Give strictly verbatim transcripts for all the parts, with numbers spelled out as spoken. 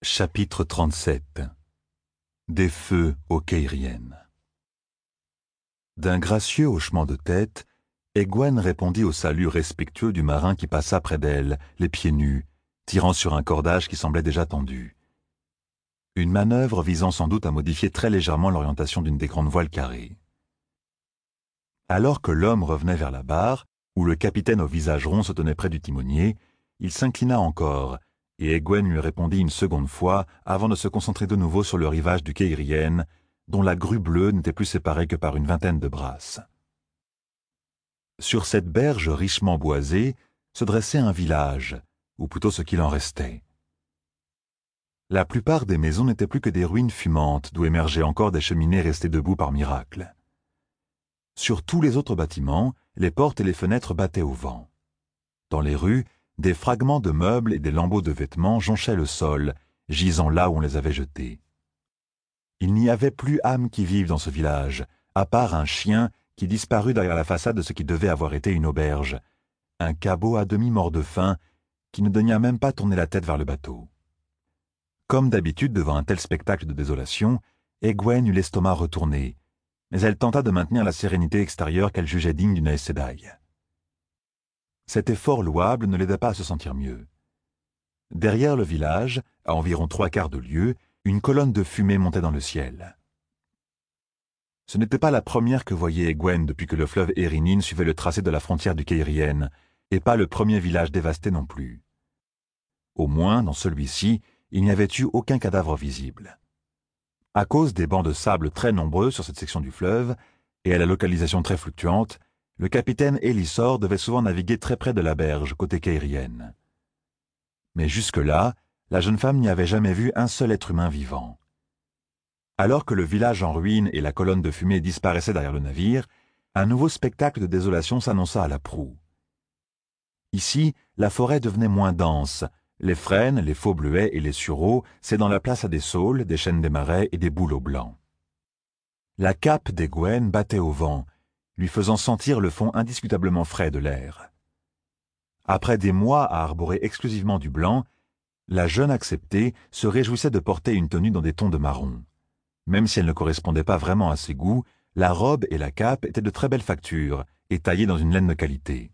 Chapitre trente-sept. Des feux aux Caïriennes. D'un gracieux hochement de tête, Égwène répondit au salut respectueux du marin qui passa près d'elle, les pieds nus, tirant sur un cordage qui semblait déjà tendu. Une manœuvre visant sans doute à modifier très légèrement l'orientation d'une des grandes voiles carrées. Alors que l'homme revenait vers la barre, où le capitaine au visage rond se tenait près du timonier, il s'inclina encore, et Égwène lui répondit une seconde fois avant de se concentrer de nouveau sur le rivage du Caïrienne, dont la grue bleue n'était plus séparée que par une vingtaine de brasses. Sur cette berge richement boisée se dressait un village, ou plutôt ce qu'il en restait. La plupart des maisons n'étaient plus que des ruines fumantes, d'où émergeaient encore des cheminées restées debout par miracle. Sur tous les autres bâtiments, les portes et les fenêtres battaient au vent. Dans les rues, des fragments de meubles et des lambeaux de vêtements jonchaient le sol, gisant là où on les avait jetés. Il n'y avait plus âme qui vive dans ce village, à part un chien qui disparut derrière la façade de ce qui devait avoir été une auberge, un cabot à demi mort de faim qui ne daigna même pas tourner la tête vers le bateau. Comme d'habitude devant un tel spectacle de désolation, Égwène eut l'estomac retourné, mais elle tenta de maintenir la sérénité extérieure qu'elle jugeait digne d'une Aes Sedai. Cet effort louable ne l'aida pas à se sentir mieux. Derrière le village, à environ trois quarts de lieue, une colonne de fumée montait dans le ciel. Ce n'était pas la première que voyait Égwène depuis que le fleuve Erinine suivait le tracé de la frontière du Caïrienne, et pas le premier village dévasté non plus. Au moins, dans celui-ci, il n'y avait eu aucun cadavre visible. À cause des bancs de sable très nombreux sur cette section du fleuve, et à la localisation très fluctuante, le capitaine Elissor devait souvent naviguer très près de la berge, côté Caïrienne. Mais jusque-là, la jeune femme n'y avait jamais vu un seul être humain vivant. Alors que le village en ruine et la colonne de fumée disparaissaient derrière le navire, un nouveau spectacle de désolation s'annonça à la proue. Ici, la forêt devenait moins dense. Les frênes, les faux bleuets et les sureaux cédant la place à des saules, des chênes des marais et des bouleaux blancs. La cape d'Égwène battait au vent, lui faisant sentir le fond indiscutablement frais de l'air. Après des mois à arborer exclusivement du blanc, la jeune acceptée se réjouissait de porter une tenue dans des tons de marron. Même si elle ne correspondait pas vraiment à ses goûts, la robe et la cape étaient de très belle facture et taillées dans une laine de qualité.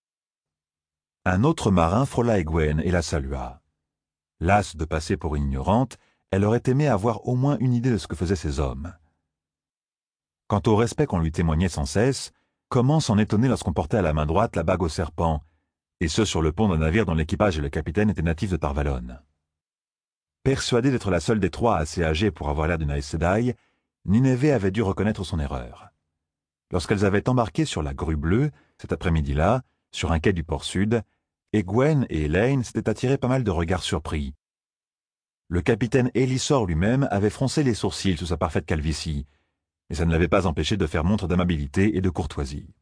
Un autre marin frôla Égwène et la salua. Lasse de passer pour une ignorante, elle aurait aimé avoir au moins une idée de ce que faisaient ces hommes. Quant au respect qu'on lui témoignait sans cesse, comment s'en étonner lorsqu'on portait à la main droite la bague au serpent, et ce sur le pont d'un navire dont l'équipage et le capitaine étaient natifs de Tarvalone. Persuadée d'être la seule des trois assez âgée pour avoir l'air d'une Aes Sedai, Nineveh avait dû reconnaître son erreur. Lorsqu'elles avaient embarqué sur la grue bleue, cet après-midi-là, sur un quai du port sud, Égwène et Elaine s'étaient attirés pas mal de regards surpris. Le capitaine Elissor lui-même avait froncé les sourcils sous sa parfaite calvitie, mais ça ne l'avait pas empêché de faire montre d'amabilité et de courtoisie.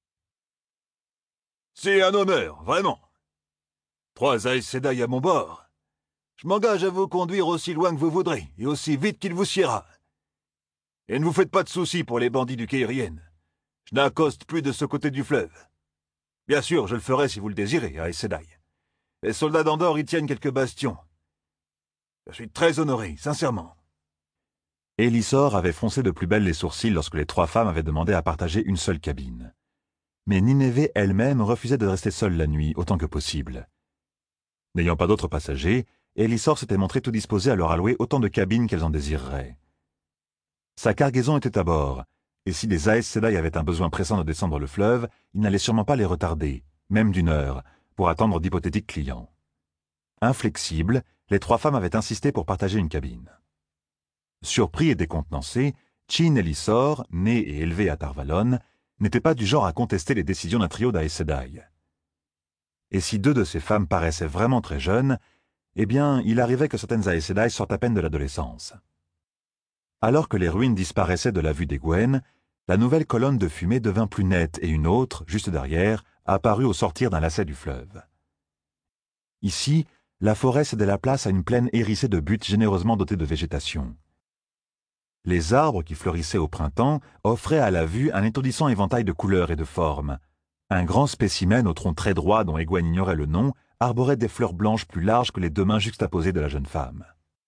« C'est un honneur, vraiment. Trois Aes Sedai à mon bord. Je m'engage à vous conduire aussi loin que vous voudrez, et aussi vite qu'il vous siera. Et ne vous faites pas de soucis pour les bandits du Caïrienne. Je n'accoste plus de ce côté du fleuve. Bien sûr, je le ferai si vous le désirez, Aes Sedai. Les soldats d'Andorre y tiennent quelques bastions. Je suis très honoré, sincèrement. » Elissor avait froncé de plus belle les sourcils lorsque les trois femmes avaient demandé à partager une seule cabine. Mais Nineveh elle-même refusait de rester seule la nuit, autant que possible. N'ayant pas d'autres passagers, Elissor s'était montré tout disposé à leur allouer autant de cabines qu'elles en désireraient. Sa cargaison était à bord, et si les Aes Sedai avaient un besoin pressant de descendre le fleuve, il n'allait sûrement pas les retarder, même d'une heure, pour attendre d'hypothétiques clients. Inflexibles, les trois femmes avaient insisté pour partager une cabine. Surpris et décontenancé, Chin Elissor, né et élevé à Tarvalone, n'était pas du genre à contester les décisions d'un trio d'Aes Sedai. Et si deux de ces femmes paraissaient vraiment très jeunes, eh bien, il arrivait que certaines Aes Sedai sortent à peine de l'adolescence. Alors que les ruines disparaissaient de la vue d'Égwène, la nouvelle colonne de fumée devint plus nette et une autre, juste derrière, apparut au sortir d'un lacet du fleuve. Ici, la forêt cédait la place à une plaine hérissée de buttes généreusement dotées de végétation. Les arbres qui fleurissaient au printemps offraient à la vue un étourdissant éventail de couleurs et de formes. Un grand spécimen au tronc très droit dont Égwène ignorait le nom arborait des fleurs blanches plus larges que les deux mains juxtaposées de la jeune femme.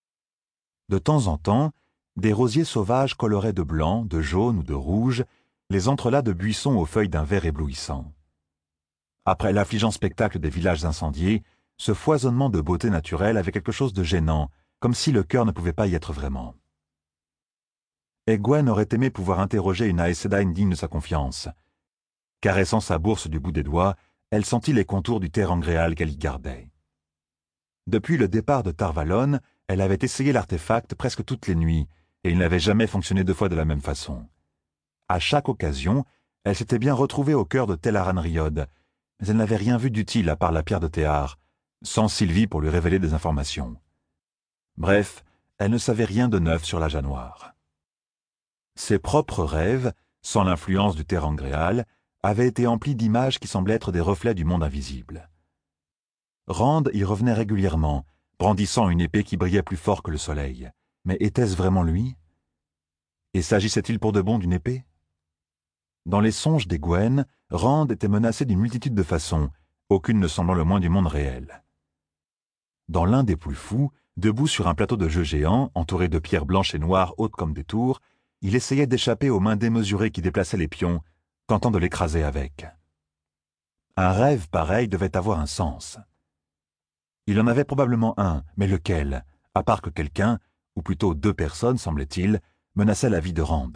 De temps en temps, des rosiers sauvages coloraient de blanc, de jaune ou de rouge les entrelacs de buissons aux feuilles d'un vert éblouissant. Après l'affligeant spectacle des villages incendiés, ce foisonnement de beauté naturelle avait quelque chose de gênant, comme si le cœur ne pouvait pas y être vraiment. Egwene aurait aimé pouvoir interroger une Aes Sedai digne de sa confiance. Caressant sa bourse du bout des doigts, elle sentit les contours du terangréal qu'elle y gardait. Depuis le départ de Tar Valon, elle avait essayé l'artefact presque toutes les nuits, et il n'avait jamais fonctionné deux fois de la même façon. À chaque occasion, elle s'était bien retrouvée au cœur de Telaran Riyod, mais elle n'avait rien vu d'utile à part la pierre de Téhar, sans Sylvie pour lui révéler des informations. Bref, elle ne savait rien de neuf sur l'Aja Noir. Ses propres rêves, sans l'influence du terangréal, avaient été emplis d'images qui semblaient être des reflets du monde invisible. Rand y revenait régulièrement, brandissant une épée qui brillait plus fort que le soleil. Mais était-ce vraiment lui? Et s'agissait-il pour de bon d'une épée? Dans les songes d'Egwene, Rand était menacé d'une multitude de façons, aucune ne semblant le moins du monde réel. Dans l'un des plus fous, debout sur un plateau de jeu géant, entouré de pierres blanches et noires hautes comme des tours, il essayait d'échapper aux mains démesurées qui déplaçaient les pions, tentant de l'écraser avec. Un rêve pareil devait avoir un sens. Il en avait probablement un, mais lequel, à part que quelqu'un, ou plutôt deux personnes, semblait-il, menaçaient la vie de Rand.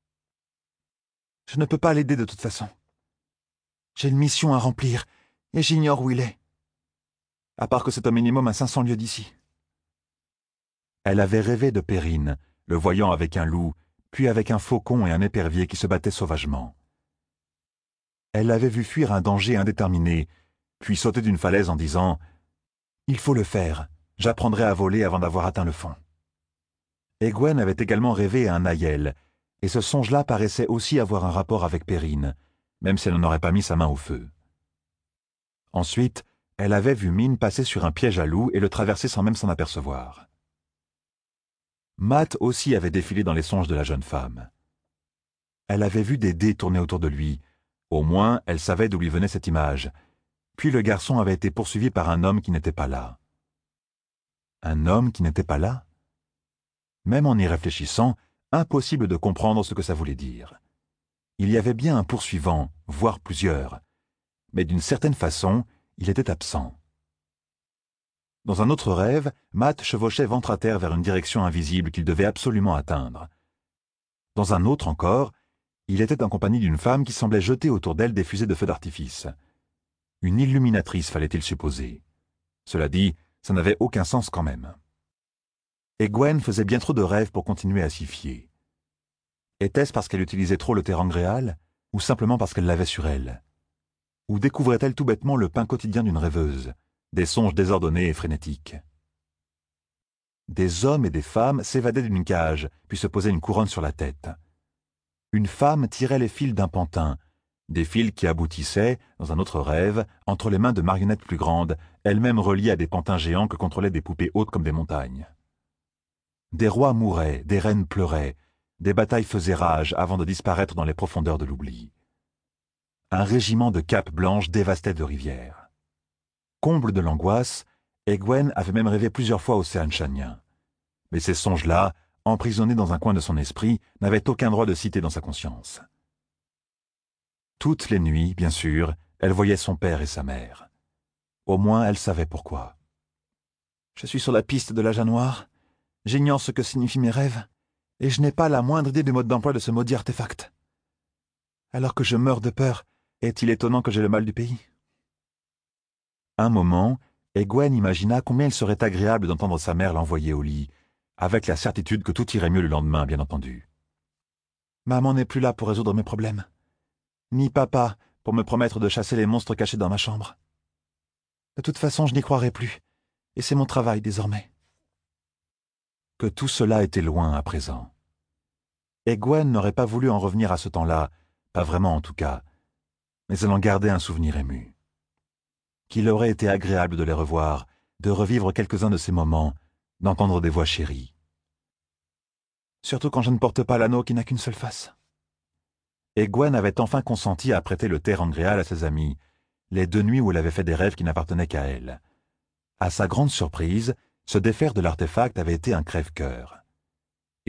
Je ne peux pas l'aider de toute façon. J'ai une mission à remplir, et j'ignore où il est. À part que c'est au minimum à cinq cents lieues d'ici. Elle avait rêvé de Perrine, le voyant avec un loup, puis avec un faucon et un épervier qui se battaient sauvagement. Elle l'avait vu fuir un danger indéterminé, puis sauter d'une falaise en disant « Il faut le faire, j'apprendrai à voler avant d'avoir atteint le fond. » Egwene avait également rêvé à un Aiel, et ce songe-là paraissait aussi avoir un rapport avec Perrine, même si elle n'en aurait pas mis sa main au feu. Ensuite, elle avait vu Min passer sur un piège à loup et le traverser sans même s'en apercevoir. Mat aussi avait défilé dans les songes de la jeune femme. Elle avait vu des dés tourner autour de lui. Au moins, elle savait d'où lui venait cette image. Puis le garçon avait été poursuivi par un homme qui n'était pas là. Un homme qui n'était pas là? Même en y réfléchissant, impossible de comprendre ce que ça voulait dire. Il y avait bien un poursuivant, voire plusieurs, mais d'une certaine façon, il était absent. Dans un autre rêve, Mat chevauchait ventre à terre vers une direction invisible qu'il devait absolument atteindre. Dans un autre encore, il était en compagnie d'une femme qui semblait jeter autour d'elle des fusées de feux d'artifice. Une illuminatrice, fallait-il supposer. Cela dit, ça n'avait aucun sens quand même. Egwene faisait bien trop de rêves pour continuer à s'y fier. Était-ce parce qu'elle utilisait trop le terangréal, ou simplement parce qu'elle l'avait sur elle? Ou découvrait-elle tout bêtement le pain quotidien d'une rêveuse, des songes désordonnés et frénétiques? Des hommes et des femmes s'évadaient d'une cage, puis se posaient une couronne sur la tête. Une femme tirait les fils d'un pantin, des fils qui aboutissaient, dans un autre rêve, entre les mains de marionnettes plus grandes, elles-mêmes reliées à des pantins géants que contrôlaient des poupées hautes comme des montagnes. Des rois mouraient, des reines pleuraient, des batailles faisaient rage avant de disparaître dans les profondeurs de l'oubli. Un régiment de capes blanches dévastait de rivières. Comble de l'angoisse, Egwene avait même rêvé plusieurs fois au Seanchanien. Mais ces songes-là, emprisonnés dans un coin de son esprit, n'avaient aucun droit de citer dans sa conscience. Toutes les nuits, bien sûr, elle voyait son père et sa mère. Au moins, elle savait pourquoi. « Je suis sur la piste de l'Aja Noir. J'ignore ce que signifient mes rêves, et je n'ai pas la moindre idée du mode d'emploi de ce maudit artefact. Alors que je meurs de peur, est-il étonnant que j'ai le mal du pays ?» Un moment, Egwene imagina combien il serait agréable d'entendre sa mère l'envoyer au lit, avec la certitude que tout irait mieux le lendemain, bien entendu. Maman n'est plus là pour résoudre mes problèmes, ni papa pour me promettre de chasser les monstres cachés dans ma chambre. De toute façon, je n'y croirai plus, et c'est mon travail désormais. Que tout cela était loin à présent. Egwene n'aurait pas voulu en revenir à ce temps-là, pas vraiment en tout cas, mais elle en gardait un souvenir ému. Qu'il aurait été agréable de les revoir, de revivre quelques-uns de ces moments, d'entendre des voix chéries. Surtout quand je ne porte pas l'anneau qui n'a qu'une seule face. Egwene avait enfin consenti à prêter le terangréal à ses amis, les deux nuits où elle avait fait des rêves qui n'appartenaient qu'à elle. À sa grande surprise, se défaire de l'artefact avait été un crève-cœur.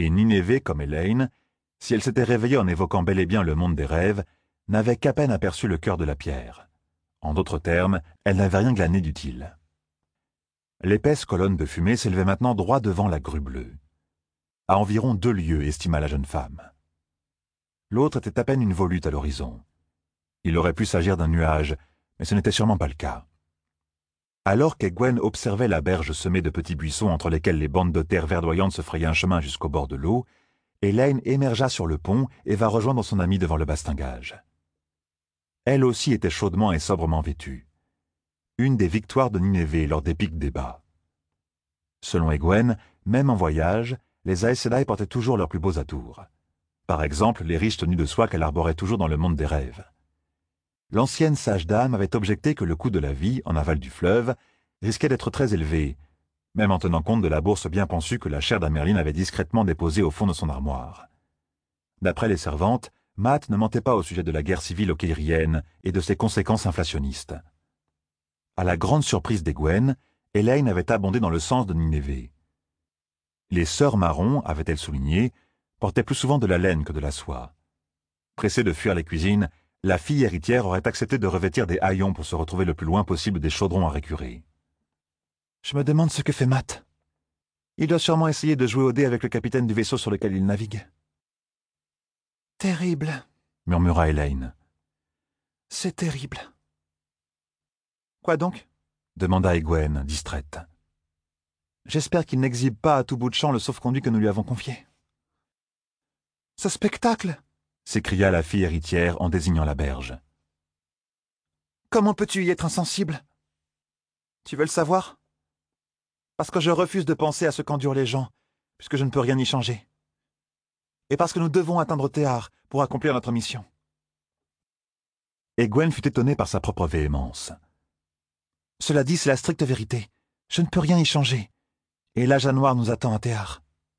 Et Nineveh, comme Elaine, si elle s'était réveillée en évoquant bel et bien le monde des rêves, n'avait qu'à peine aperçu le cœur de la pierre. En d'autres termes, elle n'avait rien glané d'utile. L'épaisse colonne de fumée s'élevait maintenant droit devant la grue bleue. À environ deux lieues, estima la jeune femme. L'autre était à peine une volute à l'horizon. Il aurait pu s'agir d'un nuage, mais ce n'était sûrement pas le cas. Alors qu'Egwene observait la berge semée de petits buissons entre lesquels les bandes de terre verdoyantes se frayaient un chemin jusqu'au bord de l'eau, Elaine émergea sur le pont et va rejoindre son amie devant le bastingage. Elle aussi était chaudement et sobrement vêtue. Une des victoires de Nineveh lors d'épiques débats. Selon Egwene, même en voyage, les Aes Sedai portaient toujours leurs plus beaux atours. Par exemple, les riches tenues de soie qu'elle arborait toujours dans le monde des rêves. L'ancienne sage dame avait objecté que le coût de la vie, en aval du fleuve, risquait d'être très élevé, même en tenant compte de la bourse bien pensue que la chère d'Amerlin avait discrètement déposée au fond de son armoire. D'après les servantes, Matt ne mentait pas au sujet de la guerre civile okéirienne et de ses conséquences inflationnistes. À la grande surprise d'Egwene, Elaine avait abondé dans le sens de Nineveh. Les sœurs marrons, avait-elle souligné, portaient plus souvent de la laine que de la soie. Pressée de fuir les cuisines, la fille héritière aurait accepté de revêtir des haillons pour se retrouver le plus loin possible des chaudrons à récurer. « Je me demande ce que fait Matt. Il doit sûrement essayer de jouer au dé avec le capitaine du vaisseau sur lequel il navigue. »« Terrible, » murmura Elaine. « C'est terrible. »« Quoi donc ?» demanda Egwene, distraite. « J'espère qu'il n'exhibe pas à tout bout de champ le sauf-conduit que nous lui avons confié. »« Ce spectacle !» s'écria la fille héritière en désignant la berge. « Comment peux-tu y être insensible ? Tu veux le savoir ? Parce que je refuse de penser à ce qu'endurent les gens, puisque je ne peux rien y changer. Et parce que nous devons atteindre Théar pour accomplir notre mission. » Egwene fut étonnée par sa propre véhémence. « Cela dit, c'est la stricte vérité. Je ne peux rien y changer. Et l'âge à noir nous attend à Théar. »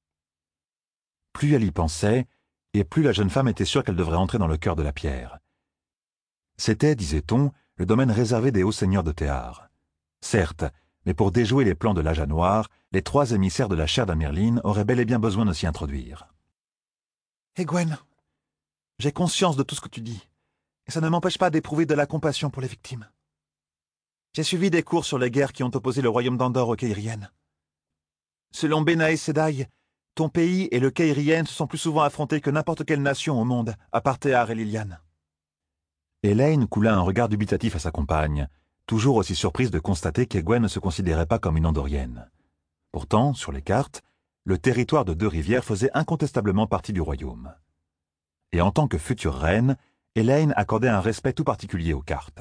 Plus elle y pensait, et plus la jeune femme était sûre qu'elle devrait entrer dans le cœur de la pierre. C'était, disait-on, le domaine réservé des hauts seigneurs de Théar. Certes, mais pour déjouer les plans de l'âge à noir, les trois émissaires de la chaire d'Amerlin auraient bel et bien besoin de s'y introduire. « Egwene, j'ai conscience de tout ce que tu dis, et ça ne m'empêche pas d'éprouver de la compassion pour les victimes. J'ai suivi des cours sur les guerres qui ont opposé le royaume d'Andor aux Kéiriennes. Selon Ben Aes Sedai, ton pays et le Kéirien se sont plus souvent affrontés que n'importe quelle nation au monde, à part Théar et Liliane. » Elaine coula un regard dubitatif à sa compagne, toujours aussi surprise de constater qu'Egwene ne se considérait pas comme une Andorienne. Pourtant, sur les cartes, le territoire de Deux-Rivières faisait incontestablement partie du royaume. Et en tant que future reine, Elaine accordait un respect tout particulier aux cartes.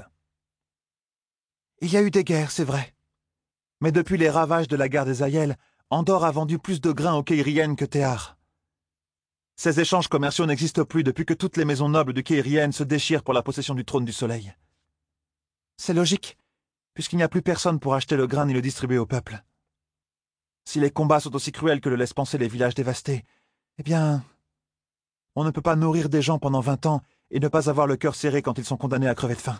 « Il y a eu des guerres, c'est vrai. Mais depuis les ravages de la guerre des Aiel, Andor a vendu plus de grains aux Kéiriennes que Théar. Ces échanges commerciaux n'existent plus depuis que toutes les maisons nobles du Kéirien se déchirent pour la possession du trône du soleil. C'est logique, puisqu'il n'y a plus personne pour acheter le grain ni le distribuer au peuple. Si les combats sont aussi cruels que le laissent penser les villages dévastés, eh bien, on ne peut pas nourrir des gens pendant vingt ans et ne pas avoir le cœur serré quand ils sont condamnés à crever de faim. »«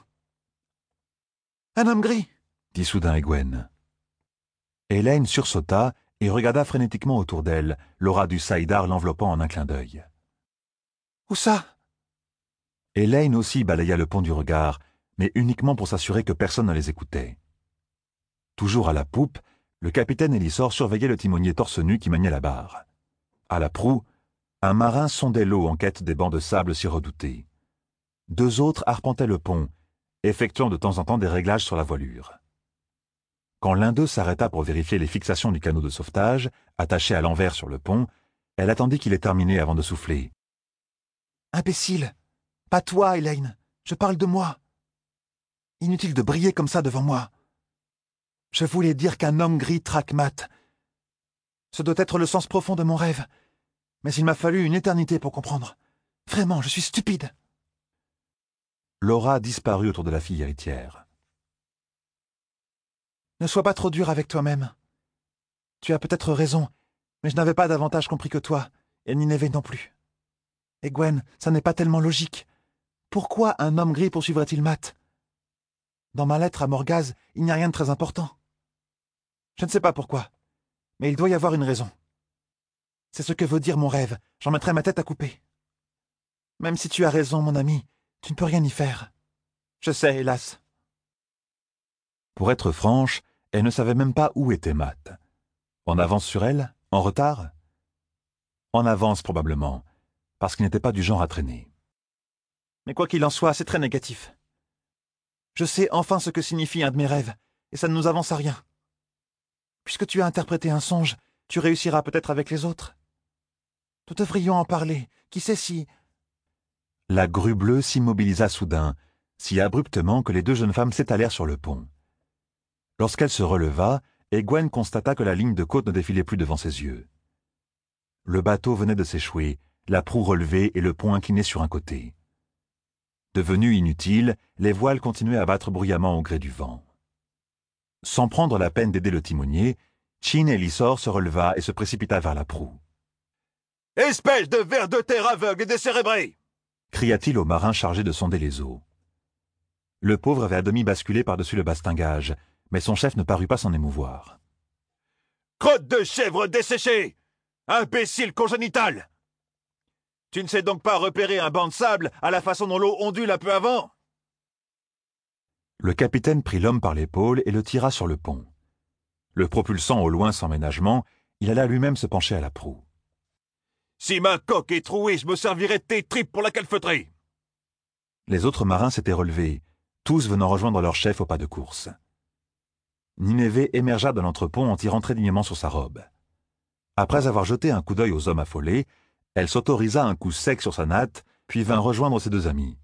Un homme gris !» dit soudain Egwene. Elaine sursauta et regarda frénétiquement autour d'elle, l'aura du Saïdar l'enveloppant en un clin d'œil. « Où ça ?» Elaine aussi balaya le pont du regard, mais uniquement pour s'assurer que personne ne les écoutait. Toujours à la poupe, le capitaine Elissor surveillait le timonier torse nu qui maniait la barre. À la proue, un marin sondait l'eau en quête des bancs de sable si redoutés. Deux autres arpentaient le pont, effectuant de temps en temps des réglages sur la voilure. Quand l'un d'eux s'arrêta pour vérifier les fixations du canot de sauvetage, attaché à l'envers sur le pont, elle attendit qu'il ait terminé avant de souffler. « Imbécile ! Pas toi, Elaine. Je parle de moi. Inutile de briller comme ça devant moi. Je voulais dire qu'un homme gris traque Matt. Ce doit être le sens profond de mon rêve. Mais il m'a fallu une éternité pour comprendre. Vraiment, je suis stupide. » L'aura disparut autour de la fille héritière. « Ne sois pas trop dur avec toi-même. Tu as peut-être raison, mais je n'avais pas davantage compris que toi, et Nineveh non plus. Egwene, ça n'est pas tellement logique. Pourquoi un homme gris poursuivrait-il Matt? Dans ma lettre à Morgaz, il n'y a rien de très important. Je ne sais pas pourquoi, mais il doit y avoir une raison. C'est ce que veut dire mon rêve. J'en mettrai ma tête à couper. Même si tu as raison, mon ami, tu ne peux rien y faire. Je sais, hélas. Pour être franche, elle ne savait même pas où était Matt. En avance sur elle? En retard? En avance probablement, parce qu'il n'était pas du genre à traîner. Mais quoi qu'il en soit, c'est très négatif. Je sais enfin ce que signifie un de mes rêves, et ça ne nous avance à rien. Puisque tu as interprété un songe, tu réussiras peut-être avec les autres. Nous devrions en parler. Qui sait si... La grue bleue s'immobilisa soudain, si abruptement que les deux jeunes femmes s'étalèrent sur le pont. Lorsqu'elle se releva, Egwene constata que la ligne de côte ne défilait plus devant ses yeux. Le bateau venait de s'échouer, la proue relevée et le pont incliné sur un côté. Devenus inutiles, les voiles continuaient à battre bruyamment au gré du vent. Sans prendre la peine d'aider le timonier, Chin Elissor se releva et se précipita vers la proue. « Espèce de ver de terre aveugle et décérébré !» cria-t-il au marin chargé de sonder les eaux. Le pauvre avait à demi basculé par-dessus le bastingage, mais son chef ne parut pas s'en émouvoir. « Crotte de chèvre desséchée! Imbécile congénital! Tu ne sais donc pas repérer un banc de sable à la façon dont l'eau ondule un peu avant ?» Le capitaine prit l'homme par l'épaule et le tira sur le pont. Le propulsant au loin sans ménagement, il alla lui-même se pencher à la proue. « Si ma coque est trouée, je me servirai de tes tripes pour la calfeutrer !» Les autres marins s'étaient relevés, tous venant rejoindre leur chef au pas de course. Nineveh émergea de l'entrepont en tirant très dignement sur sa robe. Après avoir jeté un coup d'œil aux hommes affolés, elle s'autorisa un coup sec sur sa natte, puis vint rejoindre ses deux amis.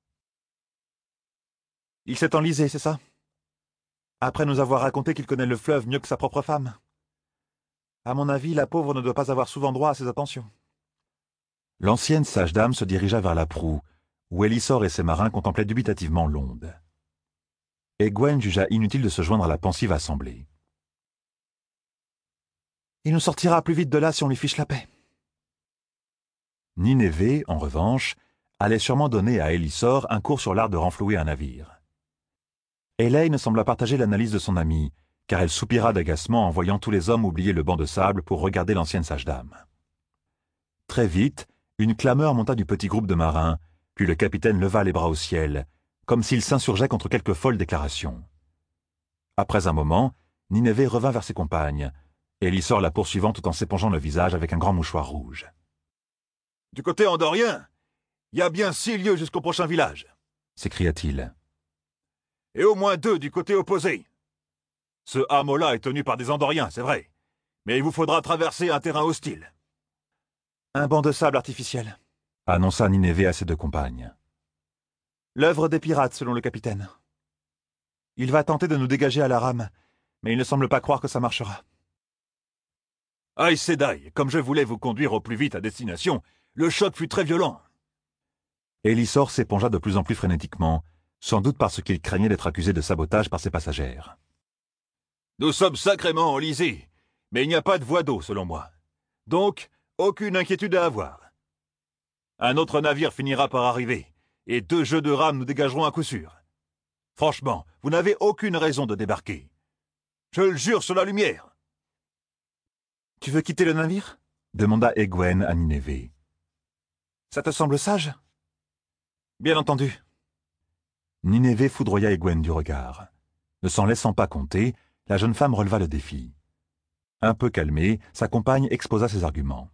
« Il s'est enlisé, c'est ça? Après nous avoir raconté qu'il connaît le fleuve mieux que sa propre femme. À mon avis, la pauvre ne doit pas avoir souvent droit à ses attentions. » L'ancienne sage-dame se dirigea vers la proue, où Elissor et ses marins contemplaient dubitativement l'onde. Egwene jugea inutile de se joindre à la pensive assemblée. « Il nous sortira plus vite de là si on lui fiche la paix. » Nineveh, en revanche, allait sûrement donner à Elissor un cours sur l'art de renflouer un navire. Elaine sembla partager l'analyse de son amie, car elle soupira d'agacement en voyant tous les hommes oublier le banc de sable pour regarder l'ancienne sage-dame. Très vite, une clameur monta du petit groupe de marins, puis le capitaine leva les bras au ciel, comme s'il s'insurgeait contre quelque folle déclaration. Après un moment, Nineveh revint vers ses compagnes, et Elissor la poursuivant tout en s'épongeant le visage avec un grand mouchoir rouge. « Du côté andorien, il y a bien six lieues jusqu'au prochain village, » s'écria-t-il. « Et au moins deux du côté opposé. Ce hameau-là est tenu par des andoriens, c'est vrai, mais il vous faudra traverser un terrain hostile. » « Un banc de sable artificiel, » annonça Nineveh à ses deux compagnes. « L'œuvre des pirates, selon le capitaine. Il va tenter de nous dégager à la rame, mais il ne semble pas croire que ça marchera. »« Aïe Sedai, comme je voulais vous conduire au plus vite à destination, le choc fut très violent. » Elissor s'épongea de plus en plus frénétiquement, sans doute parce qu'il craignait d'être accusé de sabotage par ses passagères. « Nous sommes sacrément enlisés, mais il n'y a pas de voie d'eau, selon moi. Donc, aucune inquiétude à avoir. Un autre navire finira par arriver, et deux jeux de rames nous dégageront à coup sûr. Franchement, vous n'avez aucune raison de débarquer. Je le jure sur la lumière. »« Tu veux quitter le navire ?» demanda Egwene à Nineveh. « Ça te semble sage ?»« Bien entendu. » Nineveh foudroya Egwene du regard. Ne s'en laissant pas compter, la jeune femme releva le défi. Un peu calmée, sa compagne exposa ses arguments.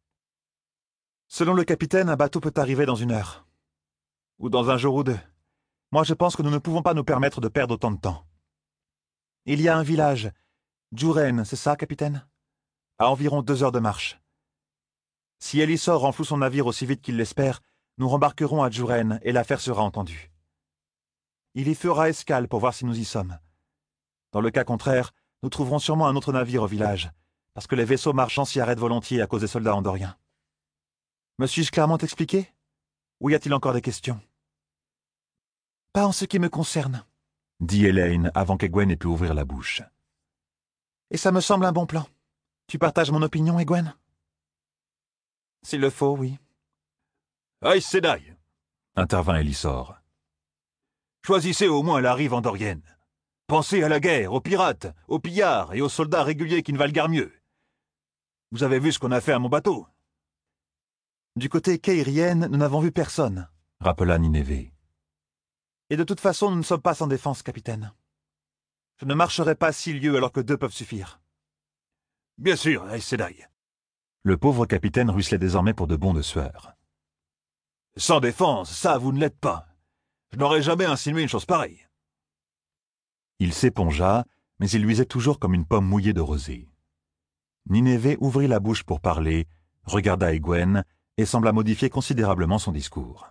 « Selon le capitaine, un bateau peut arriver dans une heure. Ou dans un jour ou deux. Moi, je pense que nous ne pouvons pas nous permettre de perdre autant de temps. Il y a un village, Juren, c'est ça, capitaine? À environ deux heures de marche. Si Elissor renfloue son navire aussi vite qu'il l'espère, nous rembarquerons à Juren et l'affaire sera entendue. Il y fera escale pour voir si nous y sommes. Dans le cas contraire, nous trouverons sûrement un autre navire au village, parce que les vaisseaux marchands s'y arrêtent volontiers à cause des soldats andoriens. Me suis-je clairement expliqué? Ou y a-t-il encore des questions? Pas en ce qui me concerne, dit Elaine avant qu'Egwene ait pu ouvrir la bouche. Et ça me semble un bon plan. Tu partages mon opinion, Egwene? S'il le faut, oui. Aïe Sedai, intervint Elissor. Choisissez au moins la rive andorienne. Pensez à la guerre, aux pirates, aux pillards et aux soldats réguliers qui ne valent guère mieux. Vous avez vu ce qu'on a fait à mon bateau? Du côté Keirien, nous n'avons vu personne, rappela Ninévé. Et de toute façon, nous ne sommes pas sans défense, capitaine. Je ne marcherai pas six lieues alors que deux peuvent suffire. Bien sûr, Aes Sedai. Le pauvre capitaine ruisselait désormais pour de bon de sueur. Sans défense, ça, vous ne l'êtes pas. Je n'aurais jamais insinué une chose pareille. Il s'épongea, mais il luisait toujours comme une pomme mouillée de rosée. Ninévé ouvrit la bouche pour parler, regarda Egwene et sembla modifier considérablement son discours.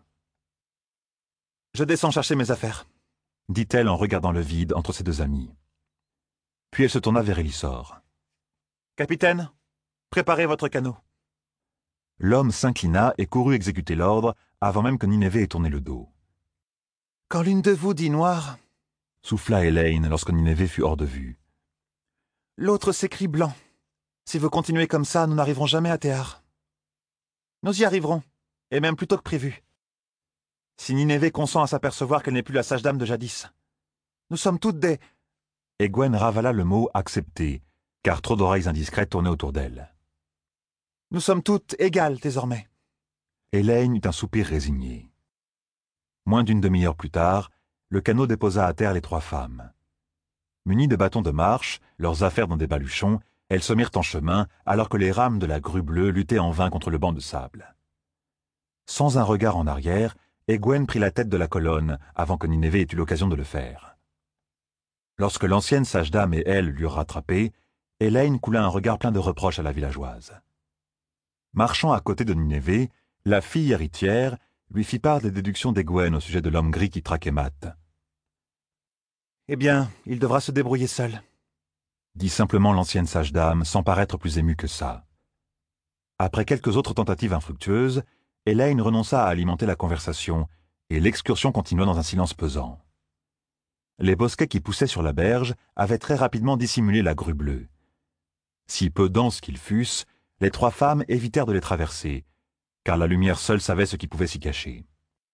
« Je descends chercher mes affaires, » dit-elle en regardant le vide entre ses deux amis. Puis elle se tourna vers Elissor. « Capitaine, préparez votre canot. » L'homme s'inclina et courut exécuter l'ordre avant même que Ninévé ait tourné le dos. « Quand l'une de vous dit noir, » souffla Elaine lorsque Ninévé fut hors de vue. « l'autre s'écrie blanc. Si vous continuez comme ça, nous n'arriverons jamais à Théar. Nous y arriverons, et même plus tôt que prévu. Si Ninévé consent à s'apercevoir qu'elle n'est plus la sage dame de jadis. Nous sommes toutes des... » Egwene ravala le mot « accepter », car trop d'oreilles indiscrètes tournaient autour d'elle. « Nous sommes toutes égales désormais. » Elaine eut un soupir résigné. Moins d'une demi-heure plus tard, le canot déposa à terre les trois femmes. Munies de bâtons de marche, leurs affaires dans des baluchons, elles se mirent en chemin alors que les rames de la grue bleue luttaient en vain contre le banc de sable. Sans un regard en arrière, Egwene prit la tête de la colonne avant que Ninévé ait eu l'occasion de le faire. Lorsque l'ancienne sage-dame et elle l'eurent rattrapée, Elaine coula un regard plein de reproches à la villageoise. Marchant à côté de Ninévé, la fille héritière lui fit part des déductions d'Egwene au sujet de l'homme gris qui traquait Matt. « Eh bien, il devra se débrouiller seul. » dit simplement l'ancienne sage-dame sans paraître plus émue que ça. Après quelques autres tentatives infructueuses, Elaine renonça à alimenter la conversation et l'excursion continua dans un silence pesant. Les bosquets qui poussaient sur la berge avaient très rapidement dissimulé la grue bleue. Si peu denses qu'ils fussent, les trois femmes évitèrent de les traverser, car la lumière seule savait ce qui pouvait s'y cacher.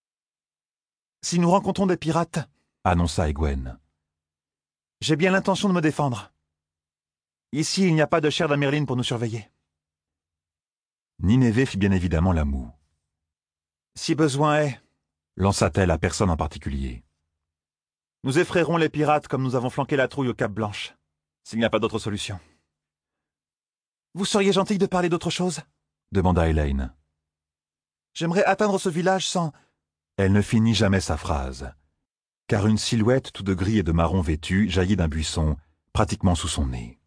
« Si nous rencontrons des pirates, » annonça Egwene, « j'ai bien l'intention de me défendre. Ici, il n'y a pas de chair d'Amerline pour nous surveiller. » Ninévé fit bien évidemment la moue. « Si besoin est, » lança-t-elle à personne en particulier. « nous effrayerons les pirates comme nous avons flanqué la trouille au Cap Blanche, s'il n'y a pas d'autre solution. »« Vous seriez gentil de parler d'autre chose ?» demanda Elaine. « J'aimerais atteindre ce village sans... » Elle ne finit jamais sa phrase, car une silhouette tout de gris et de marron vêtue jaillit d'un buisson, pratiquement sous son nez.